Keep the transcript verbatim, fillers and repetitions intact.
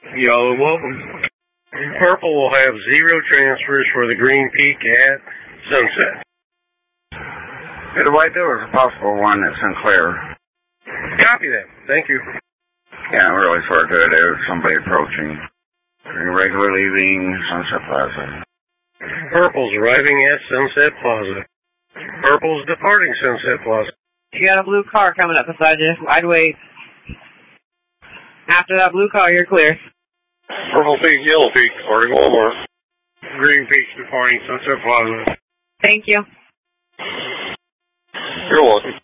Yellow welcome. Purple will have zero transfers for the Green Peak at sunset. Hit a white door if possible, one at Sinclair. Copy that. Thank you. Yeah, I'm really sorry to it. There's somebody approaching. Regular leaving Sunset Plaza. Purple's arriving at Sunset Plaza. Purple's departing Sunset Plaza. You got a blue car coming up beside you. I'd wait. After that blue car, you're clear. Purple Peak, Yellow Peak, departing Walmart. Green Peak, departing Sunset Plaza. Thank you. You're welcome.